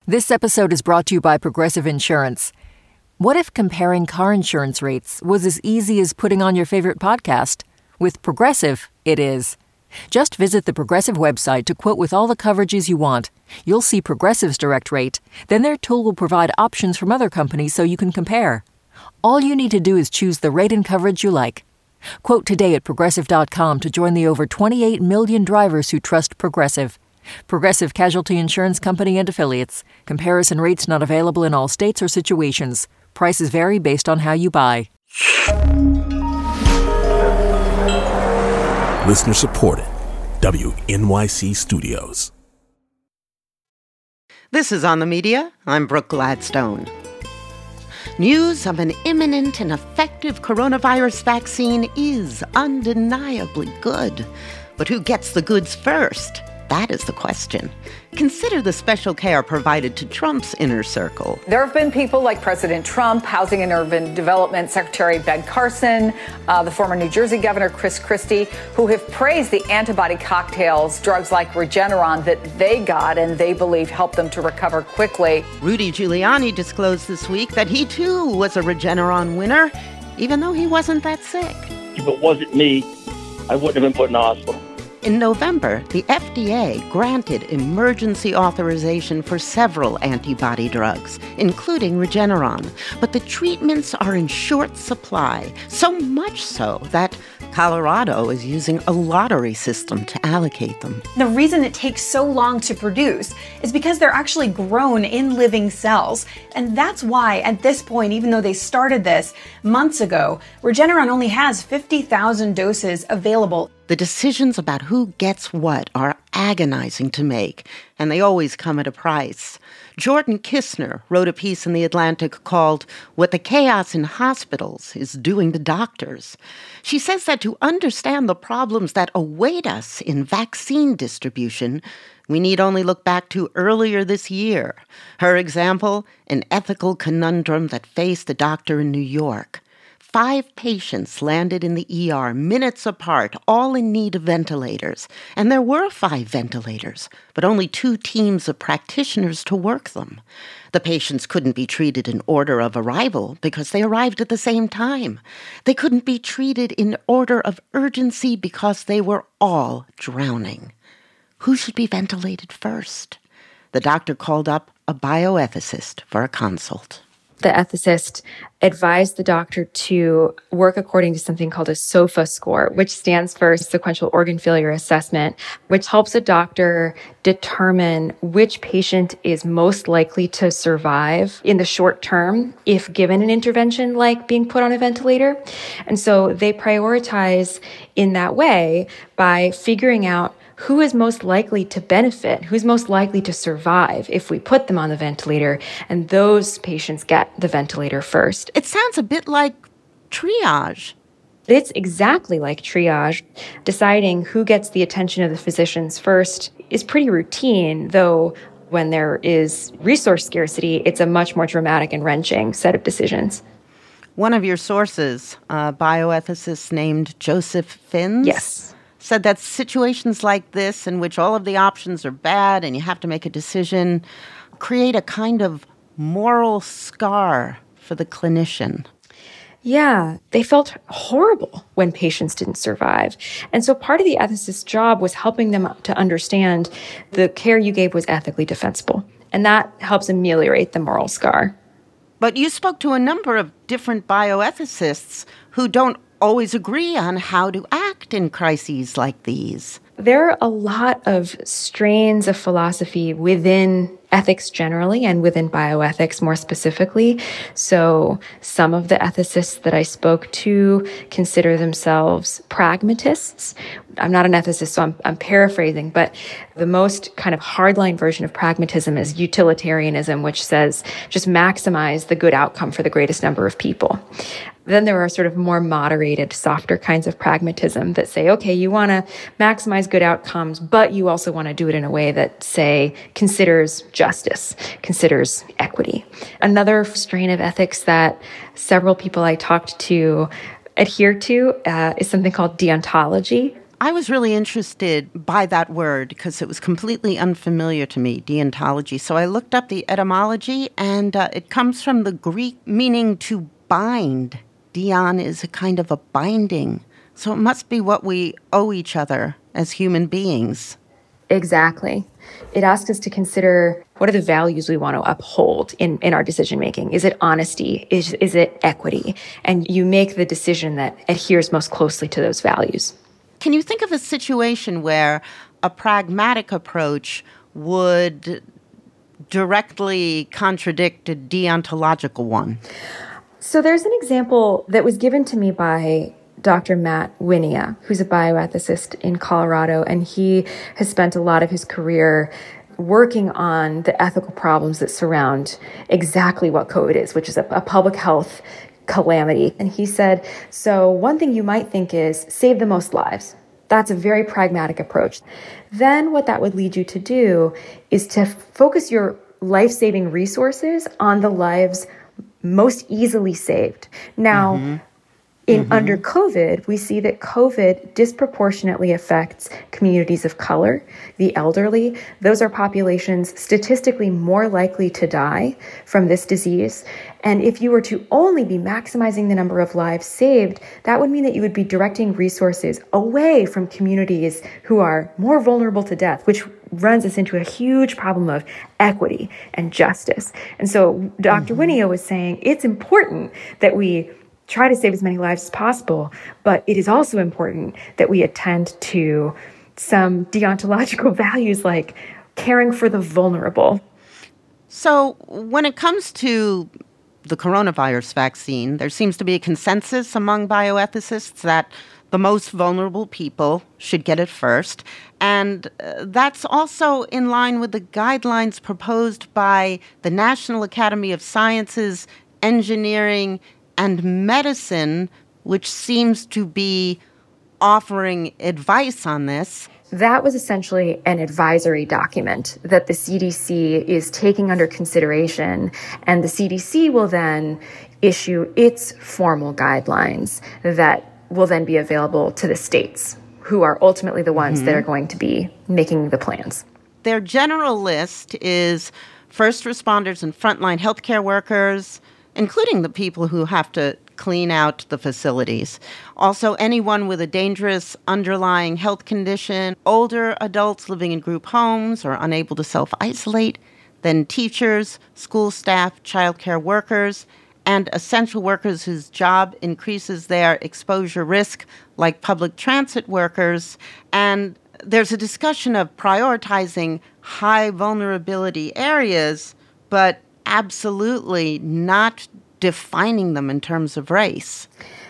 This episode is brought to you by Progressive Insurance. What if comparing car insurance rates was as easy as putting on your favorite podcast? With Progressive, it is. Just visit the Progressive website to quote with all the coverages you want. You'll see Progressive's direct rate. Then their tool will provide options from other companies so you can compare. All you need to do is choose the rate and coverage you like. Quote today at Progressive.com to join the over 28 million drivers who trust Progressive. Progressive Casualty Insurance Company and Affiliates. Comparison rates not available in all states or situations. Prices vary based on how you buy. Listener supported. WNYC Studios. This is On the Media. I'm Brooke Gladstone. News of an imminent and effective coronavirus vaccine is undeniably good. But who gets the goods first? That is the question. Consider the special care provided to Trump's inner circle. There have been people like President Trump, Housing and Urban Development Secretary Ben Carson, the former New Jersey Governor Chris Christie, who have praised the antibody cocktails, drugs like Regeneron, that they got and they believe helped them to recover quickly. Rudy Giuliani disclosed this week that he, too, was a Regeneron winner, even though he wasn't that sick. If it wasn't me, I wouldn't have been put in the hospital. In November, the FDA granted emergency authorization for several antibody drugs, including Regeneron. But the treatments are in short supply, so much so that Colorado is using a lottery system to allocate them. The reason it takes so long to produce is because they're actually grown in living cells. And that's why, at this point, even though they started this months ago, Regeneron only has 50,000 doses available. The decisions about who gets what are agonizing to make, and they always come at a price. Jordan Kistner wrote a piece in The Atlantic called What the Chaos in Hospitals is Doing to Doctors. She says that to understand the problems that await us in vaccine distribution, we need only look back to earlier this year. Her example, an ethical conundrum that faced a doctor in New York. 5 patients landed in the ER minutes apart, all in need of ventilators. And there were 5 ventilators, but only 2 teams of practitioners to work them. The patients couldn't be treated in order of arrival because they arrived at the same time. They couldn't be treated in order of urgency because they were all drowning. Who should be ventilated first? The doctor called up a bioethicist for a consult. The ethicist advised the doctor to work according to something called a SOFA score, which stands for Sequential Organ Failure Assessment, which helps a doctor determine which patient is most likely to survive in the short term if given an intervention like being put on a ventilator. And so they prioritize in that way by figuring out who is most likely to benefit, who's most likely to survive if we put them on the ventilator, and those patients get the ventilator first. It sounds a bit like triage. It's exactly like triage. Deciding who gets the attention of the physicians first is pretty routine, though when there is resource scarcity, it's a much more dramatic and wrenching set of decisions. One of your sources, a bioethicist named Joseph Fins, yes, said that situations like this, in which all of the options are bad and you have to make a decision, create a kind of moral scar for the clinician. Yeah, they felt horrible when patients didn't survive. And so part of the ethicist's job was helping them to understand the care you gave was ethically defensible. And that helps ameliorate the moral scar. But you spoke to a number of different bioethicists who don't always agree on how to act in crises like these. There are a lot of strains of philosophy within ethics generally and within bioethics more specifically. So some of the ethicists that I spoke to consider themselves pragmatists. I'm not an ethicist, so I'm paraphrasing, but the most kind of hardline version of pragmatism is utilitarianism, which says just maximize the good outcome for the greatest number of people. Then there are sort of more moderated, softer kinds of pragmatism that say, okay, you want to maximize good outcomes, but you also want to do it in a way that, say, considers justice, considers equity. Another strain of ethics that several people I talked to adhere to is something called deontology, I was really interested by that word because it was completely unfamiliar to me, deontology. So I looked up the etymology, and it comes from the Greek meaning to bind. Deon is a kind of a binding. So it must be what we owe each other as human beings. Exactly. It asks us to consider what are the values we want to uphold in our decision making. Is it honesty? Is it equity? And you make the decision that adheres most closely to those values. Can you think of a situation where a pragmatic approach would directly contradict a deontological one? So there's an example that was given to me by Dr. Matt Winia, who's a bioethicist in Colorado, and he has spent a lot of his career working on the ethical problems that surround exactly what COVID is, which is a public health calamity. And he said, so one thing you might think is save the most lives. That's a very pragmatic approach. Then what that would lead you to do is to focus your life-saving resources on the lives most easily saved. Now, under COVID, we see that COVID disproportionately affects communities of color, the elderly. Those are populations statistically more likely to die from this disease. And if you were to only be maximizing the number of lives saved, that would mean that you would be directing resources away from communities who are more vulnerable to death, which runs us into a huge problem of equity and justice. And so Dr. Winia was saying it's important that we try to save as many lives as possible, but it is also important that we attend to some deontological values like caring for the vulnerable. So when it comes to the coronavirus vaccine, there seems to be a consensus among bioethicists that the most vulnerable people should get it first. And that's also in line with the guidelines proposed by the National Academy of Sciences, Engineering, and Medicine, which seems to be offering advice on this. That was essentially an advisory document that the CDC is taking under consideration, and the CDC will then issue its formal guidelines that will then be available to the states, who are ultimately the ones that are going to be making the plans. Their general list is first responders and frontline healthcare workers, including the people who have to clean out the facilities. Also, anyone with a dangerous underlying health condition, older adults living in group homes or unable to self-isolate, then teachers, school staff, childcare workers, and essential workers whose job increases their exposure risk, like public transit workers. And there's a discussion of prioritizing high vulnerability areas, but absolutely not defining them in terms of race.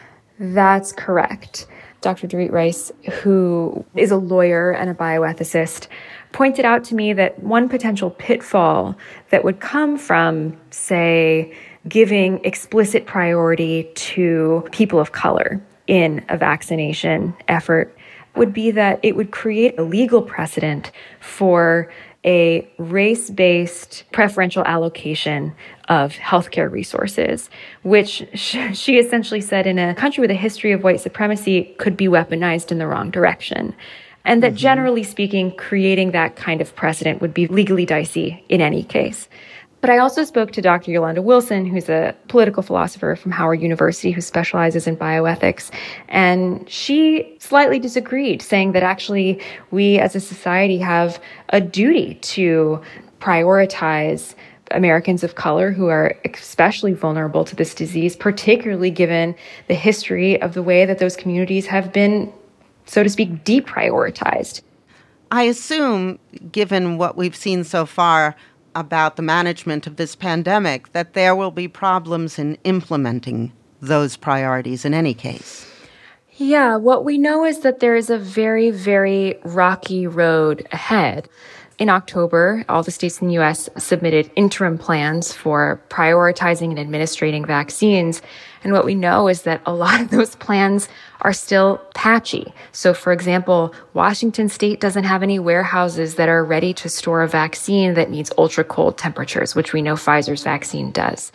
That's correct. Dr. Dorit Rice, who is a lawyer and a bioethicist, pointed out to me that one potential pitfall that would come from, say, giving explicit priority to people of color in a vaccination effort would be that it would create a legal precedent for a race-based preferential allocation of healthcare resources, which she essentially said in a country with a history of white supremacy could be weaponized in the wrong direction. And that generally speaking, creating that kind of precedent would be legally dicey in any case. But I also spoke to Dr. Yolanda Wilson, who's a political philosopher from Howard University who specializes in bioethics. And she slightly disagreed, saying that actually we as a society have a duty to prioritize Americans of color who are especially vulnerable to this disease, particularly given the history of the way that those communities have been, so to speak, deprioritized. I assume, given what we've seen so far about the management of this pandemic, that there will be problems in implementing those priorities in any case. Yeah, what we know is that there is a very, very rocky road ahead. In October, all the states in the U.S. submitted interim plans for prioritizing and administrating vaccines. And what we know is that a lot of those plans are still patchy. So, for example, Washington State doesn't have any warehouses that are ready to store a vaccine that needs ultra-cold temperatures, which we know Pfizer's vaccine does.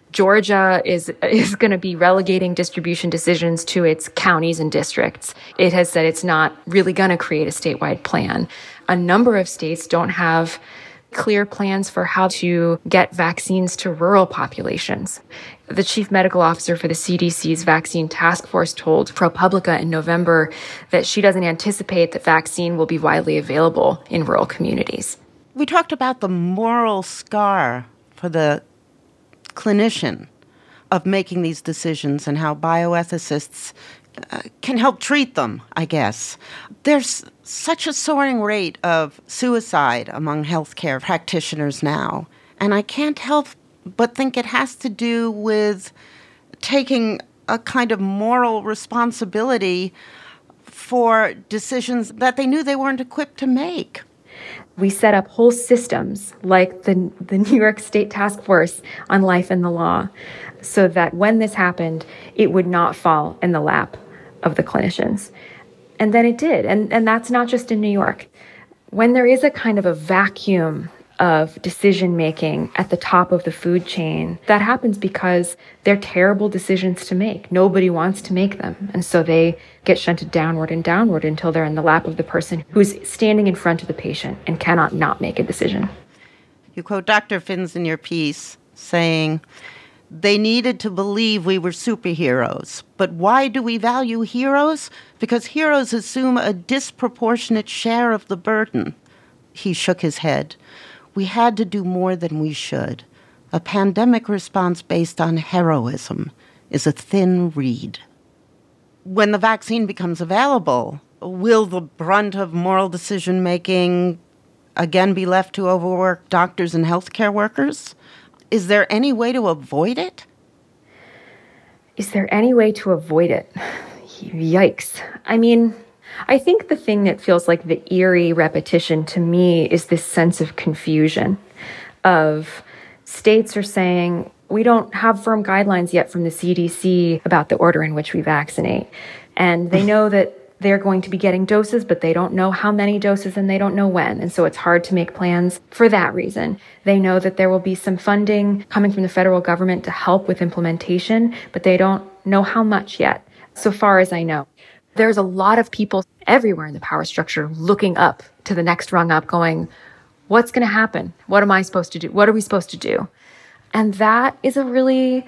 Georgia is going to be relegating distribution decisions to its counties and districts. It has said it's not really going to create a statewide plan. A number of states don't have clear plans for how to get vaccines to rural populations. The chief medical officer for the CDC's vaccine task force told ProPublica in November that she doesn't anticipate that vaccine will be widely available in rural communities. We talked about the moral scar for the clinician of making these decisions and how bioethicists can help treat them, I guess. There's such a soaring rate of suicide among healthcare practitioners now, and I can't help but think it has to do with taking a kind of moral responsibility for decisions that they knew they weren't equipped to make. We set up whole systems like the New York State Task Force on Life and the Law so that when this happened, it would not fall in the lap of the clinicians. And then it did. And that's not just in New York. When there is a kind of a vacuum of decision-making at the top of the food chain, that happens because they're terrible decisions to make. Nobody wants to make them. And so they get shunted downward and downward until they're in the lap of the person who's standing in front of the patient and cannot not make a decision. You quote Dr. Finns in your piece saying, "They needed to believe we were superheroes. But why do we value heroes? Because heroes assume a disproportionate share of the burden." He shook his head. "We had to do more than we should. A pandemic response based on heroism is a thin reed." When the vaccine becomes available, will the brunt of moral decision-making again be left to overworked doctors and healthcare workers? Is there any way to avoid it? Is there any way to avoid it? Yikes. I mean, I think the thing that feels like the eerie repetition to me is this sense of confusion of states are saying, we don't have firm guidelines yet from the CDC about the order in which we vaccinate. And they know that they're going to be getting doses, but they don't know how many doses and they don't know when. And so it's hard to make plans for that reason. They know that there will be some funding coming from the federal government to help with implementation, but they don't know how much yet, so far as I know. There's a lot of people everywhere in the power structure looking up to the next rung up going, what's going to happen? What am I supposed to do? What are we supposed to do? And that is a really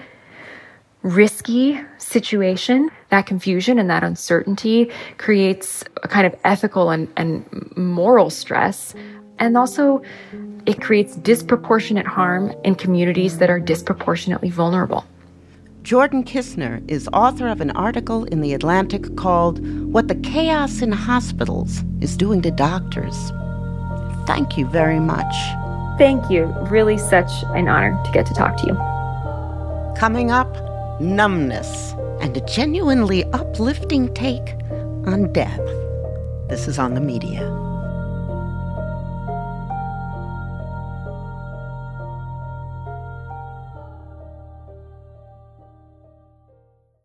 risky situation. That confusion and that uncertainty creates a kind of ethical and moral stress. And also, it creates disproportionate harm in communities that are disproportionately vulnerable. Jordan Kistner is author of an article in The Atlantic called "What the Chaos in Hospitals is Doing to Doctors." Thank you very much. Thank you. Really such an honor to get to talk to you. Coming up, numbness and a genuinely uplifting take on death. This is On the Media.